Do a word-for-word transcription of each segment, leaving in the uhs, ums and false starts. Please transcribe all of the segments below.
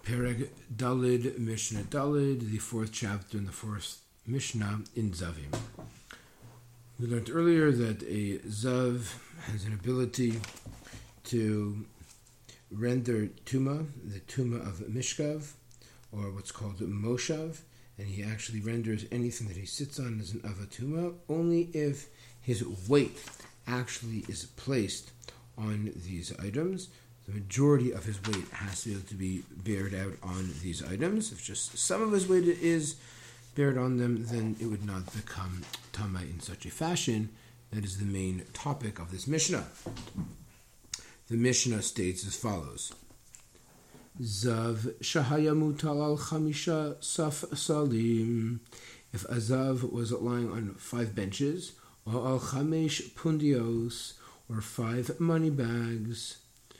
Perek Dalid Mishnah Dalid, the fourth chapter in the fourth Mishnah in Zavim. We learned earlier that a Zav has an ability to render Tuma, the Tuma of Mishkav, or what's called Moshav, and he actually renders anything that he sits on as an Avatuma, only if his weight actually is placed on these items. The majority of his weight has to be able to be bared out on these items. If just some of his weight is bared on them, then it would not become Tama in such a fashion. That is the main topic of this Mishnah. The Mishnah states as follows. Zav shahaya mutal al chamisha saf salim. If a zav was lying on five benches, or al chamesh pundios, or five money bags,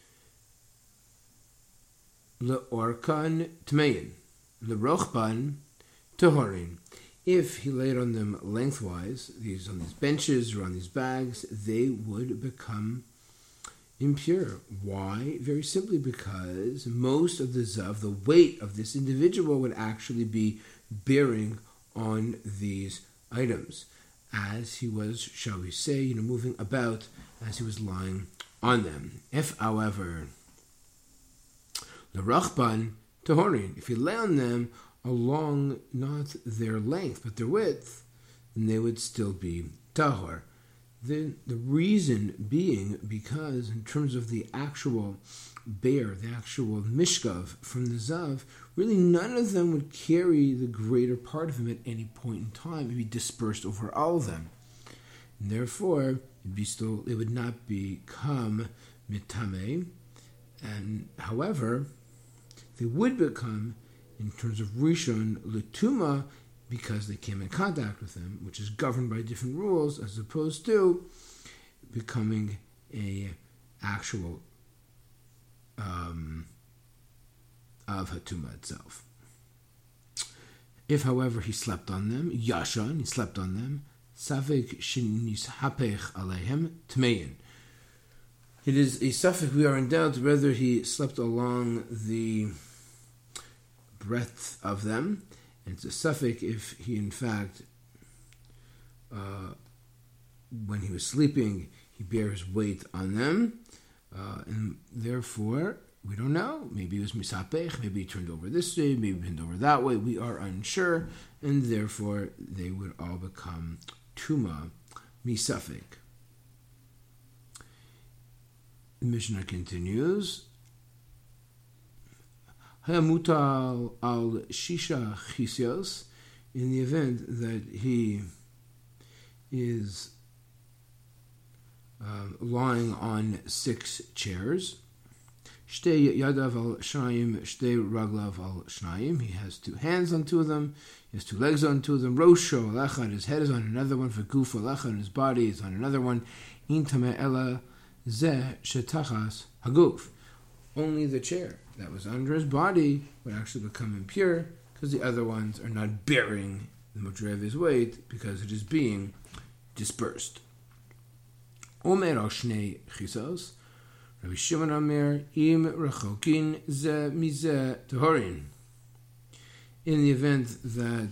leorkan tmein, lerochban tehorin. If he laid on them lengthwise, these on these benches or on these bags, they would become impure. Why? Very simply because most of the zav, the weight of this individual, would actually be bearing on these items, as he was, shall we say, you know, moving about as he was lying on them. If, however, the rachban tehorin, if he lay on them along not their length but their width, then they would still be tahor. The, the reason being because in terms of the actual bear, the actual mishkav from the zav, really none of them would carry the greater part of him at any point in time. It would be dispersed over all of them. And therefore, it'd be still, it would not become mitame. And however, they would become, in terms of rishon, letuma, because they came in contact with them, which is governed by different rules, as opposed to becoming a actual um, of hatuma itself. If, however, he slept on them, yashan, he slept on them, savik shenishapech alehem tmein. It is a suffix we are in doubt whether he slept along the breadth of them. And it's a suffix if he, in fact, uh, when he was sleeping, he bare his weight on them. Uh, and therefore, we don't know. Maybe it was misapech, maybe he turned over this way, maybe he turned over that way. We are unsure. And therefore, they would all become tuma misafek. The Mishnah continues. Hayamutal al shisha chisios, in the event that he is uh, lying on six chairs. Shtei yadav al shnayim, shtei raglav al shnayim. He has two hands on two of them. He has two legs on two of them. Rosho al echad, his head is on another one. V'guf al echad, his body is on another one. In tameh ela zeh shetachas haguf. Only the chair that was under his body would actually become impure, because the other ones are not bearing the majority of his weight, because it is being dispersed. Omer al shnei chisos, Rabbi Shimon Omer, im rechokin ze mize tehorin. In the event that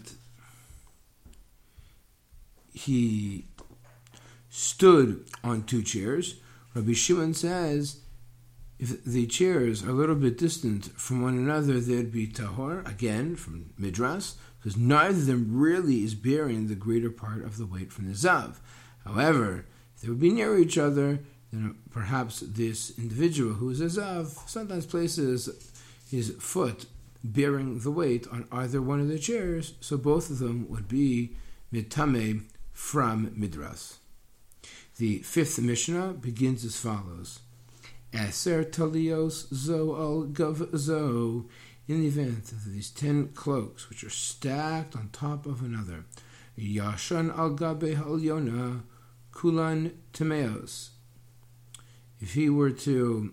he stood on two chairs, Rabbi Shimon says, if the chairs are a little bit distant from one another, they'd be tahor, again, from Midras, because neither of them really is bearing the greater part of the weight from the zav. However, if they would be near each other, then perhaps this individual who is a zav sometimes places his foot bearing the weight on either one of the chairs, so both of them would be mitame from Midras. The fifth Mishnah begins as follows. Eser talios zo al gav zo. In the event of these ten cloaks, which are stacked on top of another, yashan al gabe halyona kulan temeos. If he were to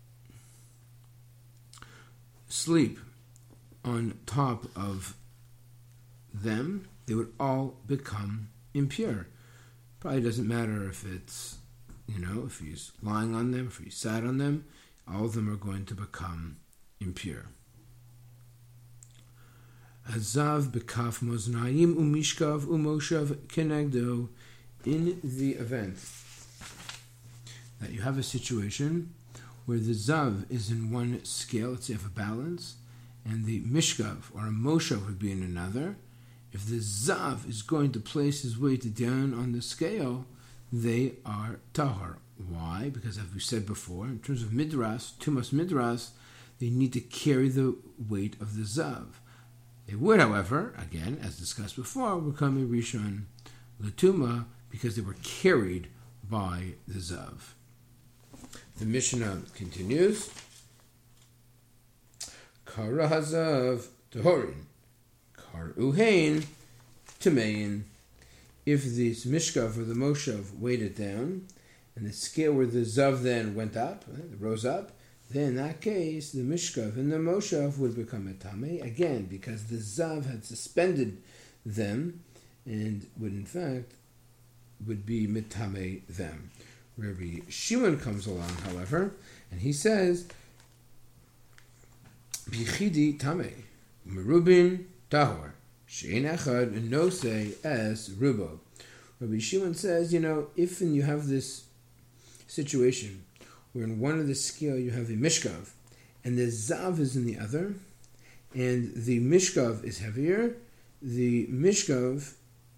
sleep on top of them, they would all become impure. Probably doesn't matter if it's, you know, if he's lying on them, if he sat on them, all of them are going to become impure. Hazav bekaf moznayim umishkav umoshav kenegdo. In the event that you have a situation where the zav is in one scale, let's say you have a balance, and the mishkav or a moshav would be in another, if the zav is going to place his weight down on the scale, they are tahor. Why? Because as we said before, in terms of midras, tumas midras, they need to carry the weight of the zav. They would, however, again, as discussed before, become a rishon latuma because they were carried by the zav. The Mishnah continues. Kara hazav tahorin, kar uhain tamein. If this mishkav or the moshav weighed it down, and the scale where the zav then went up, right, rose up, then in that case, the mishkav and the moshav would become a tamei, again, because the zav had suspended them, and would in fact, would be mitame them. Rabbi Shimon comes along, however, and he says, Bichidi tamei, merubin tahor, she'en echad nose es rubo. Rabbi Shimon says, you know, if and you have this situation where in one of the scale you have a mishkav, and the zav is in the other, and the mishkav is heavier, the mishkav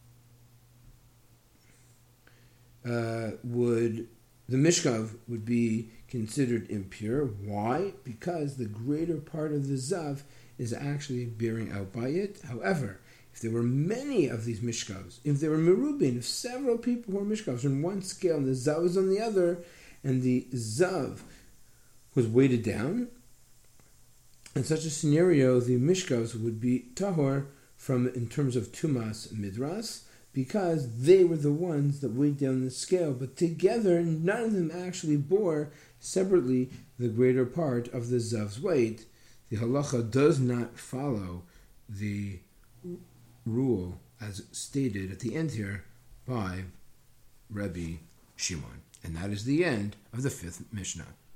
uh, would, the mishkav would be considered impure. Why? Because the greater part of the zav is actually bearing out by it. However, if there were many of these mishkavs, if there were merubin, if several people who were mishkavs on one scale and the zav was on the other, and the zav was weighted down, in such a scenario, the mishkavs would be tahor from, in terms of tumas midras, because they were the ones that weighed down the scale, but together, none of them actually bore separately the greater part of the zav's weight. The halacha does not follow the rule as stated at the end here by Rabbi Shimon. And that is the end of the fifth Mishnah.